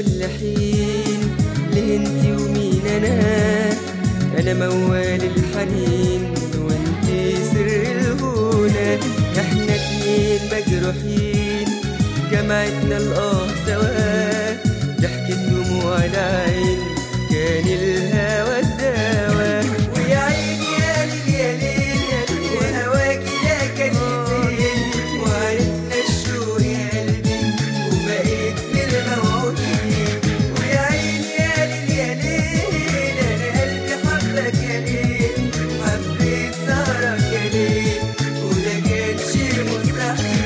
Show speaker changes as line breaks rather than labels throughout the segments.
كل حين، ليه انتي ومين انا موال الحنين وانتي سر الهنا. احنا اتنين مجروحين جمعتنا الآه سوا، ضحكة دموع العين كان الهوى الدوا. ويا عيني يا ليل يا ليل وهواكي لا كان فين، وعرفنا الشوق يا قلبي وبقيت من الموعودين. ويا عيني يا ليل يا ليل انا قلبي حبك يا ليل، حبيت سهرك يا ليل وده كان شيء مستحيل.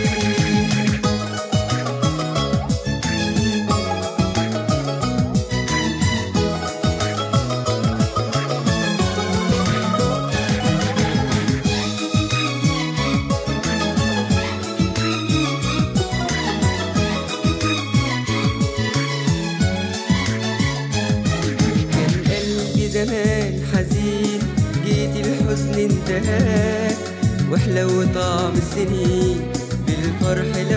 زمان حزين جيت الحزن انتهى، واحلى وطعم السنين بالفرح